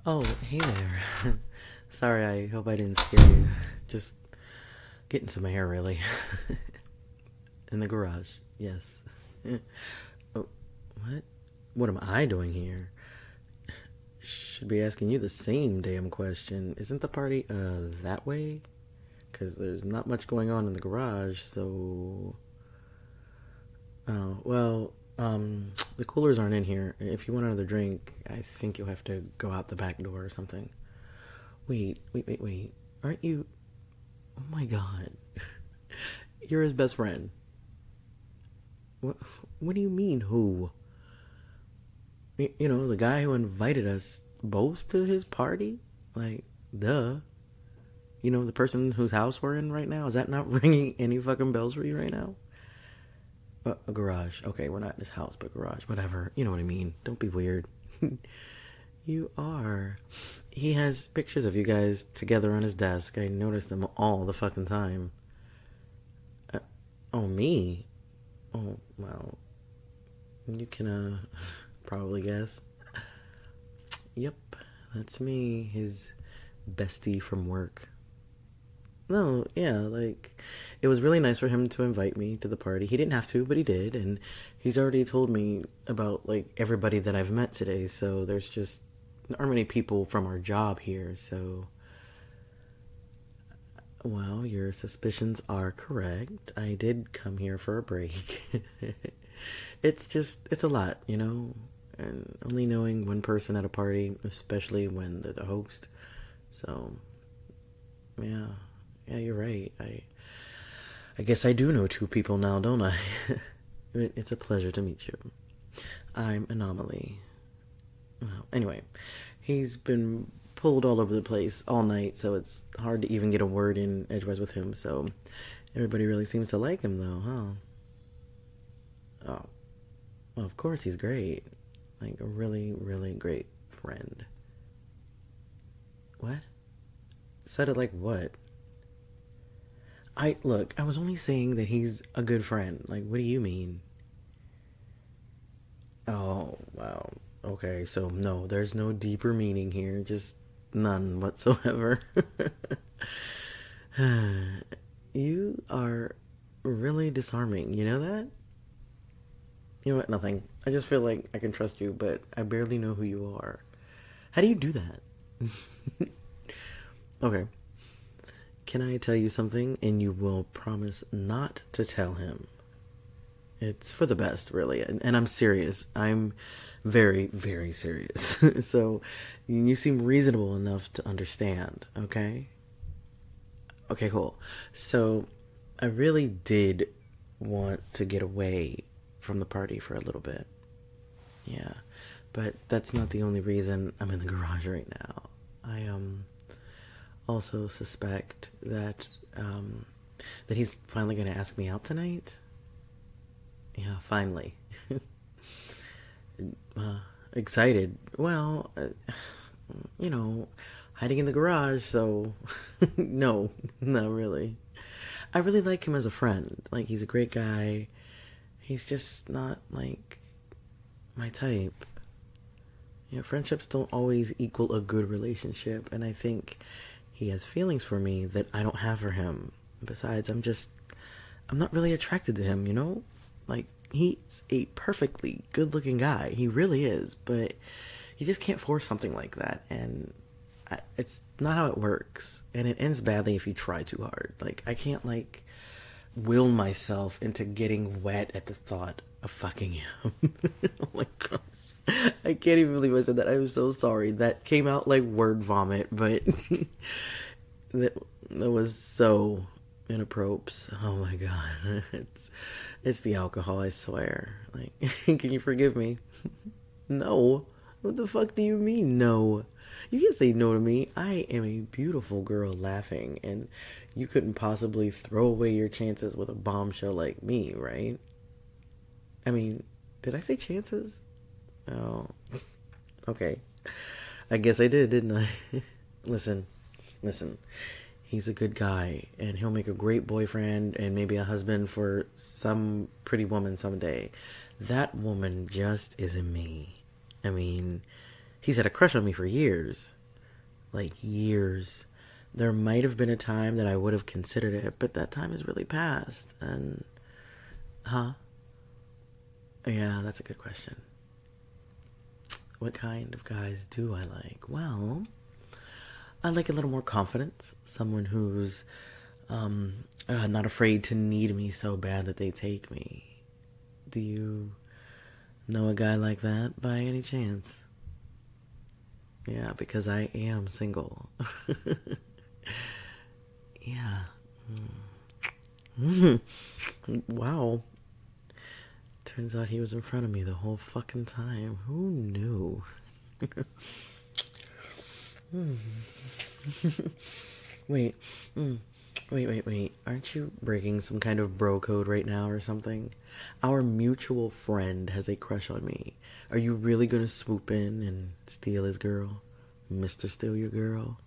Oh, hey there. Sorry, I hope I didn't scare you. Just getting some air, really. In the garage, yes. Oh, what? What am I doing here? Should be asking you the same damn question. Isn't the party, that way? Because there's not much going on in the garage, so... Oh, well, the coolers aren't in here. If you want another drink, I think you'll have to go out the back door or something. Wait. Aren't you... Oh my god. You're his best friend. What do you mean, who? You know, the guy who invited us both to his party? Like, duh. You know, the person whose house we're in right now? Is that not ringing any fucking bells for you right now? A garage. Okay, we're not in his house, but garage. Whatever. You know what I mean. Don't be weird. You are. He has pictures of you guys together on his desk. I noticed them all the fucking time. Oh, me? Oh, well. You can, probably guess. Yep, that's me, his bestie from work. No, yeah, like, it was really nice for him to invite me to the party. He didn't have to, but he did, and he's already told me about, like, everybody that I've met today, so there aren't many people from our job here, so... Well, your suspicions are correct. I did come here for a break. It's a lot, you know? And only knowing one person at a party, especially when they're the host. So, yeah. Yeah, you're right. I guess I do know two people now, don't I? It's a pleasure to meet you. I'm Anomaly. Well, anyway, he's been pulled all over the place all night, so it's hard to even get a word in edgewise with him, so everybody really seems to like him, though, huh? Oh, well, of course he's great. Like, a really, really great friend. What? Said it like what? Look, I was only saying that he's a good friend. Like, what do you mean? Oh, wow. Okay, so no, there's no deeper meaning here. Just none whatsoever. You are really disarming. You know that? You know what? Nothing. I just feel like I can trust you, but I barely know who you are. How do you do that? Okay. Can I tell you something and you will promise not to tell him? It's for the best, really. And I'm serious. I'm very, very serious. So you seem reasonable enough to understand, okay? Okay, cool. So I really did want to get away from the party for a little bit. Yeah. But that's not the only reason I'm in the garage right now. I also suspect that he's finally going to ask me out tonight. Yeah, finally. Excited. Well, you know, hiding in the garage, so no, not really. I really like him as a friend. Like, he's a great guy. He's just not, like, my type. You know, friendships don't always equal a good relationship, and I think he has feelings for me that I don't have for him. Besides, I'm not really attracted to him, you know? Like, he's a perfectly good-looking guy. He really is, but you just can't force something like that, and it's not how it works, and it ends badly if you try too hard. Like, I can't, like, will myself into getting wet at the thought of fucking him. Oh my god. I can't even believe I said that. I'm so sorry. That came out like word vomit, but that was so inappropriate. Oh my god. It's the alcohol, I swear. Like, can you forgive me? No. What the fuck do you mean, no? You can't say no to me. I am a beautiful girl laughing, and you couldn't possibly throw away your chances with a bombshell like me, right? I mean, did I say chances? Oh, okay. I guess I did, didn't I? Listen. He's a good guy, and he'll make a great boyfriend and maybe a husband for some pretty woman someday. That woman just isn't me. I mean, He's had a crush on me for years. Like, years. There might have been a time that I would have considered it, but that time is really past. And, huh? Yeah, that's a good question. What kind of guys do I like? Well, I like a little more confidence. Someone who's not afraid to need me so bad that they take me. Do you know a guy like that by any chance? Yeah, because I am single. Yeah. Wow. Turns out he was in front of me the whole fucking time. Who knew? Wait. Wait. Aren't you breaking some kind of bro code right now or something? Our mutual friend has a crush on me. Are you really gonna swoop in and steal his girl? Mr. Steal Your Girl?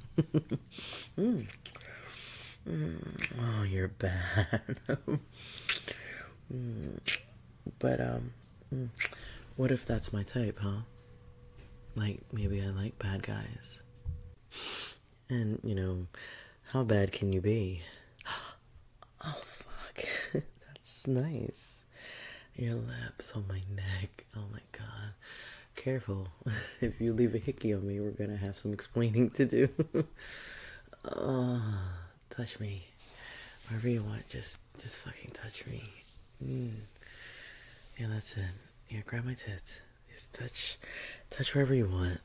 Oh, you're bad. But, what if that's my type, huh? Like, maybe I like bad guys. And, how bad can you be? Oh, fuck. That's nice. Your lips on my neck. Oh my god. Careful. If you leave a hickey on me, we're gonna have some explaining to do. Oh, touch me. Wherever you want, just fucking touch me. Yeah, that's it. Here, grab my tits. Just touch wherever you want.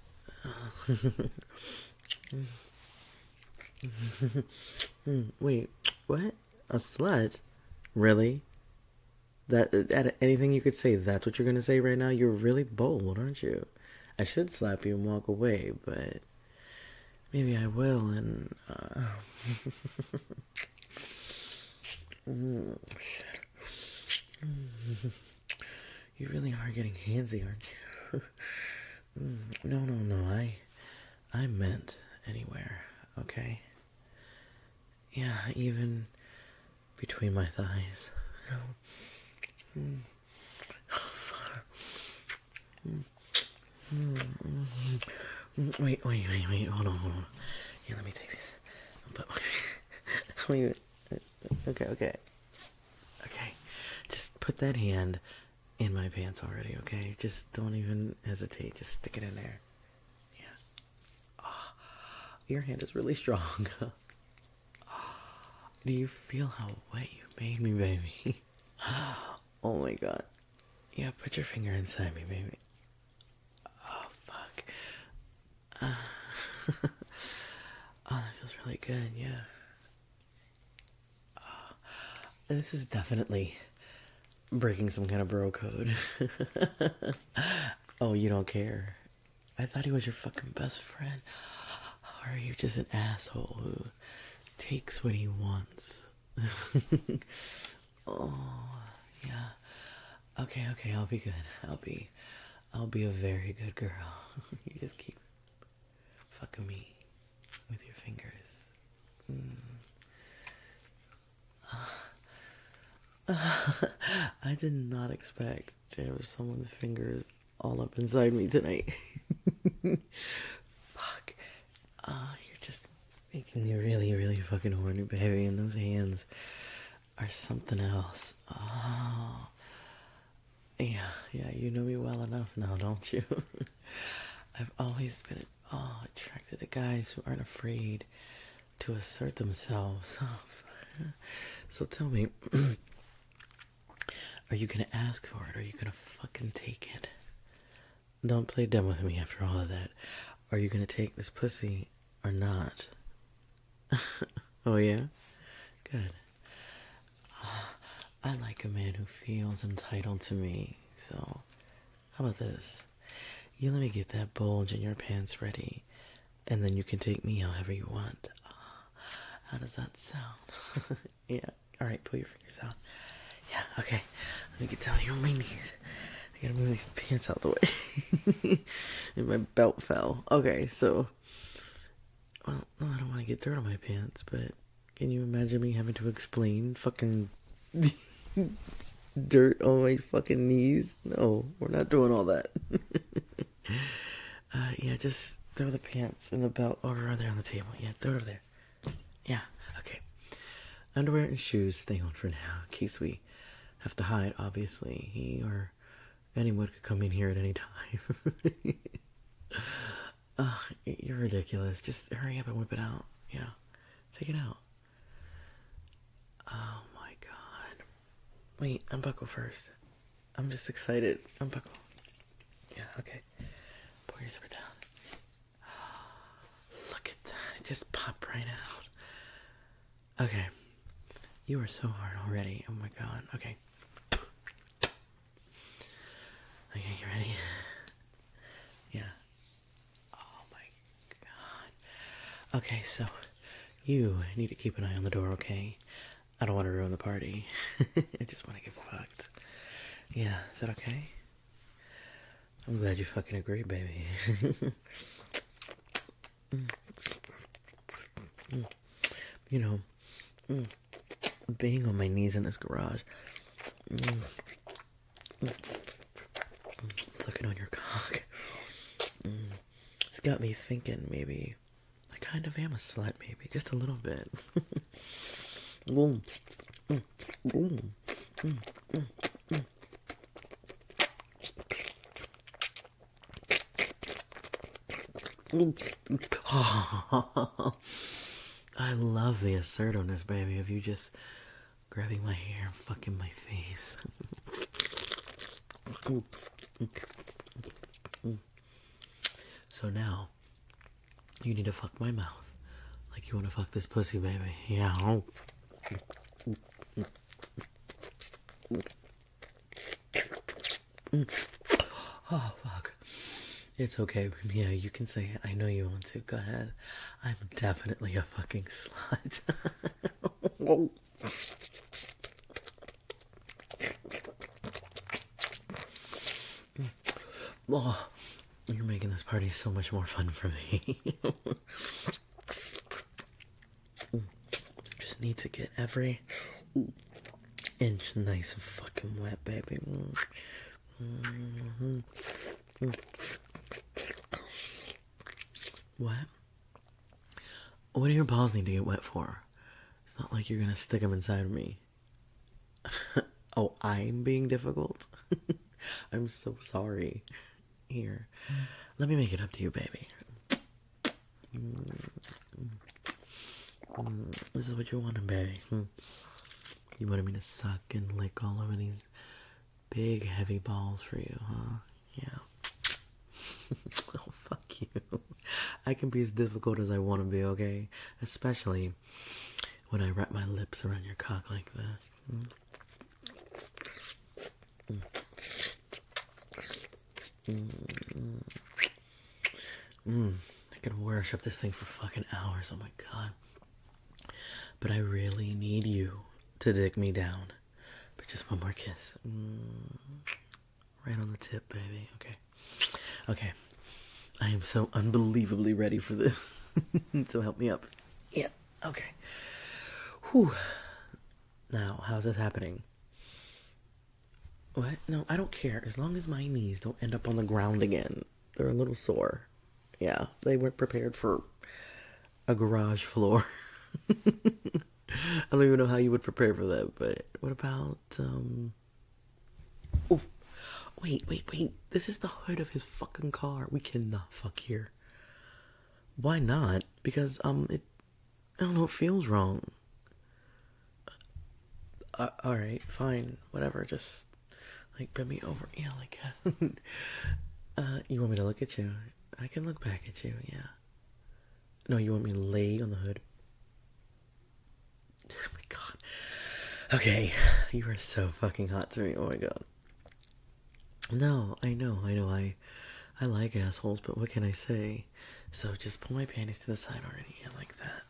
Wait, what? A slut? Really? That anything you could say, that's what you're gonna say right now? You're really bold, aren't you? I should slap you and walk away, but maybe I will, and you really are getting handsy, aren't you? No. I meant anywhere, okay? Yeah, even between my thighs. Oh, fuck. Wait. Hold on. Here, let me take this. Wait. Okay. Just put that hand in my pants already, okay? Just don't even hesitate. Just stick it in there. Yeah. Oh, your hand is really strong. Do you feel how wet you made me, baby? Oh my god. Yeah, put your finger inside me, baby. Oh, fuck. Oh, that feels really good, yeah. This is definitely breaking some kind of bro code. Oh, you don't care? I thought he was your fucking best friend. Or are you just an asshole who takes what he wants? Oh, yeah. Okay, I'll be good. I'll be a very good girl. You just keep fucking me with your fingers. I did not expect to have someone's fingers all up inside me tonight. Fuck. You're just making me really, really fucking horny, baby, and those hands are something else. Oh. Yeah, you know me well enough now, don't you? I've always been attracted to guys who aren't afraid to assert themselves. So tell me, are you gonna ask for it, or are you gonna fucking take it? Don't play dumb with me after all of that. Are you gonna take this pussy or not? Oh yeah? Good. I like a man who feels entitled to me, so how about this? You let me get that bulge in your pants ready, and then you can take me however you want. How does that sound? Yeah, alright, pull your fingers out. Yeah, okay, let me get down here on my knees. I gotta move these pants out the way. And my belt fell. Okay, so, well, no, I don't want to get dirt on my pants, but can you imagine me having to explain fucking dirt on my fucking knees? No, we're not doing all that. Yeah, just throw the pants and the belt over there on the table. Yeah, throw it over there. Yeah, okay. Underwear and shoes stay on for now, in case we have to hide, obviously. He or anyone could come in here at any time. You're ridiculous. Just hurry up and whip it out. Yeah, take it out. Oh my god. Wait, unbuckle first. I'm just excited. Unbuckle. Yeah, okay. Pull your zipper down. Look at that. It just popped right out. Okay. You are so hard already. Oh my god. Okay. Okay, you ready? Yeah. Oh my god. Okay, so you need to keep an eye on the door, okay? I don't want to ruin the party. I just want to get fucked. Yeah, is that okay? I'm glad you fucking agree, baby. You know, being on my knees in this garage, sucking on your cock, it's got me thinking maybe I kind of am a slut, maybe, just a little bit. I love the assertiveness, baby, of you just grabbing my hair and fucking my face. So now, you need to fuck my mouth like you want to fuck this pussy, baby. Yeah. Oh, fuck. It's okay. Yeah, you can say it. I know you want to. Go ahead. I'm definitely a fucking slut. Oh, you're making this party so much more fun for me. Just need to get every inch nice and fucking wet, baby. What? What do your balls need to get wet for? It's not like you're gonna stick them inside me. Oh, I'm being difficult? I'm so sorry. Here, let me make it up to you, baby. This is what you wanted, baby. You wanted me to suck and lick all over these big, heavy balls for you, huh? Yeah. Oh, fuck you. I can be as difficult as I want to be, okay? Especially when I wrap my lips around your cock like this. I can worship this thing for fucking hours, oh my god. But I really need you to dig me down. But just one more kiss. Right on the tip, baby. Okay. Okay. I am so unbelievably ready for this. So help me up. Yeah. Okay. Whew. Now, how's this happening? What? No, I don't care. As long as my knees don't end up on the ground again. They're a little sore. Yeah, they weren't prepared for a garage floor. I don't even know how you would prepare for that, but what about, Oh, wait. This is the hood of his fucking car. We cannot fuck here. Why not? Because, I don't know, it feels wrong. Alright, fine, whatever, just, like, bend me over. Yeah, like, you want me to look at you? I can look back at you, yeah. No, you want me to lay on the hood? Oh my god. Okay, you are so fucking hot to me, oh my god. No, I know, I like assholes, but what can I say? So just pull my panties to the side already, yeah, like that.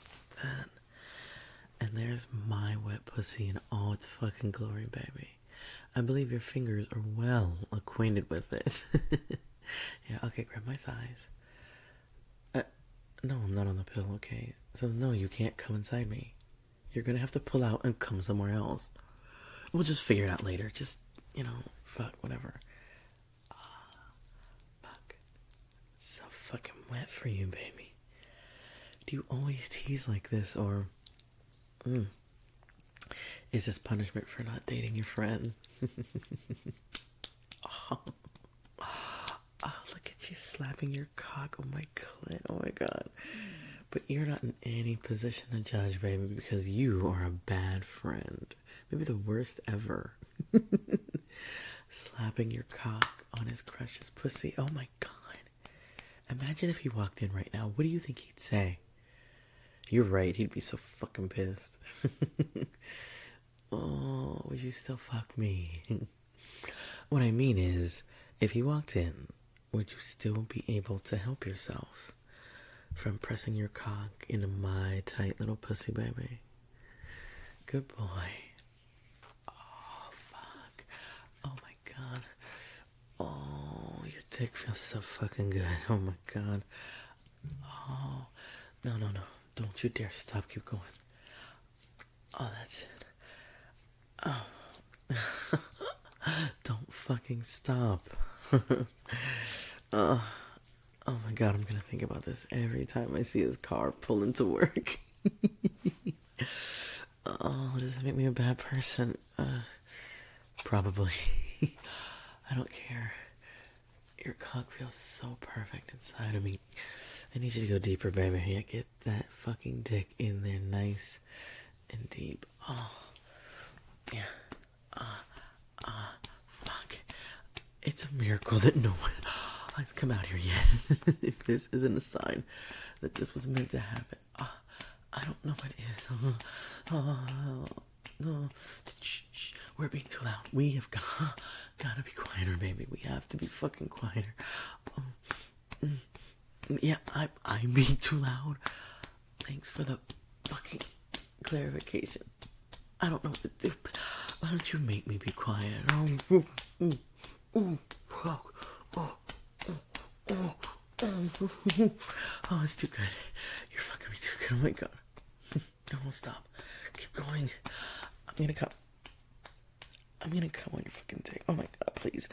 And there's my wet pussy in all its fucking glory, baby. I believe your fingers are well acquainted with it. Yeah, okay, grab my thighs. No, I'm not on the pill, okay? So no, you can't come inside me. You're gonna have to pull out and come somewhere else. We'll just figure it out later. Just, fuck, whatever. Fuck. wet for you, baby? Do you always tease like this, or is this punishment for not dating your friend? Oh, look at you slapping your cock on my clit. Oh my god. But you're not in any position to judge, baby, because you are a bad friend. Maybe the worst ever. Slapping your cock on his crush's pussy. Oh my god. Imagine if he walked in right now. What do you think he'd say? You're right. He'd be so fucking pissed. Oh, would you still fuck me? What I mean is, if he walked in, would you still be able to help yourself from pressing your cock into my tight little pussy, baby? Good boy. Oh, fuck. Oh my god. Oh, your dick feels so fucking good. Oh my god. Oh, no. Don't you dare stop. Keep going. Oh, that's it. Oh. Don't fucking stop. Oh my god, I'm gonna think about this every time I see his car pull into work. Oh, does that make me a bad person? Probably. I don't care. Your cock feels so perfect inside of me. I need you to go deeper, baby. Yeah, get that fucking dick in there nice and deep. Oh, yeah. Fuck. It's a miracle that no one has come out here yet. If this isn't a sign that this was meant to happen. I don't know what it is. No. Shh. We're being too loud. We have gotta be quieter, baby. We have to be fucking quieter. Yeah, I'm being too loud. Thanks for the fucking clarification. I don't know what to do, but why don't you make me be quiet? Oh, it's too good. You're fucking me too good. Oh my god. No, don't stop. Keep going. I'm gonna come on your fucking dick. Oh my god, please.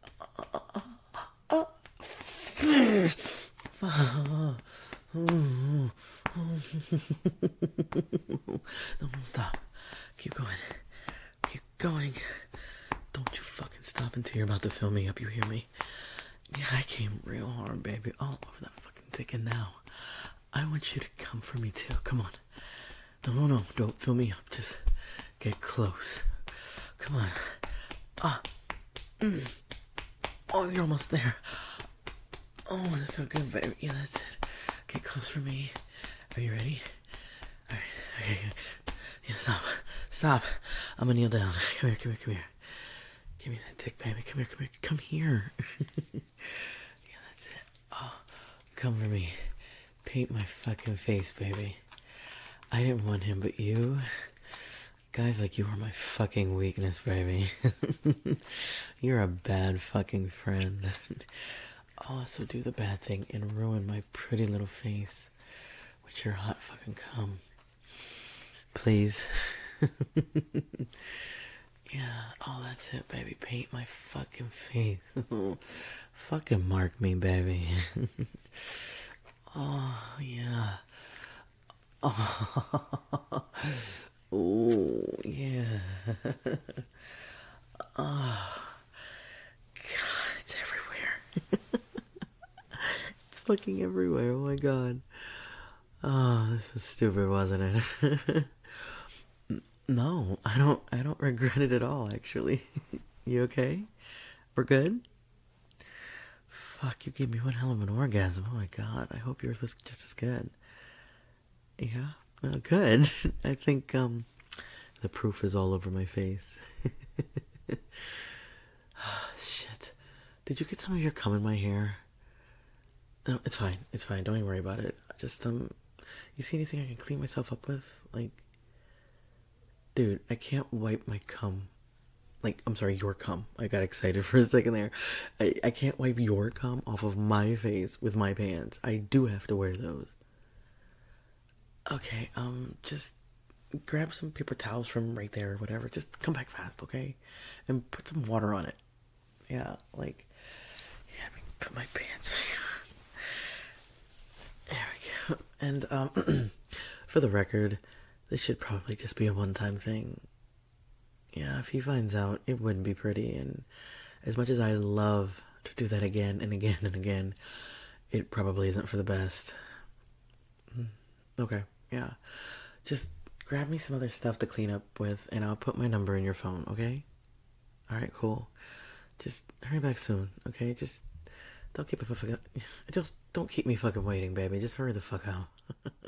No, stop. Keep going. Don't you fucking stop until you're about to fill me up, you hear me? Yeah, I came real hard, baby, all over that fucking dick, and now I want you to come for me too. Come on. No, don't fill me up. Just get close. Come on. Oh, you're almost there. Oh, that felt good, baby. Yeah, that's it. Get close for me. Are you ready? Alright, okay, good. Yeah, stop. I'm gonna kneel down. Come here. Give me that dick, baby. Come here. Yeah, that's it. Oh, come for me. Paint my fucking face, baby. I didn't want him, but you... Guys like you are my fucking weakness, baby. You're a bad fucking friend. Oh, so do the bad thing and ruin my pretty little face with your hot fucking cum. Please. Yeah, oh, that's it, baby. Paint my fucking face. Fucking mark me, baby. Oh, yeah. Oh, yeah. Oh, God, it's everywhere. It's fucking everywhere. Oh my god. Oh, this was stupid, wasn't it? No, I don't regret it at all, actually. You okay? We're good? Fuck, you gave me one hell of an orgasm. Oh my god, I hope yours was just as good. Yeah? Well, good. I think, the proof is all over my face. Shit. Did you get some of your cum in my hair? No, it's fine. Don't even worry about it. Just, you see anything I can clean myself up with? Like, dude, I can't wipe my cum. Like, I'm sorry, your cum. I got excited for a second there. I can't wipe your cum off of my face with my pants. I do have to wear those. Okay, just grab some paper towels from right there or whatever. Just come back fast, okay? And put some water on it. Yeah, like, yeah, let me put my pants back And, for the record, this should probably just be a one-time thing. Yeah, if he finds out, it wouldn't be pretty, and as much as I love to do that again and again and again, it probably isn't for the best. Okay, yeah. Just grab me some other stuff to clean up with, and I'll put my number in your phone, okay? Alright, cool. Just hurry back soon, okay? Just don't keep me fucking waiting, baby. Just hurry the fuck out.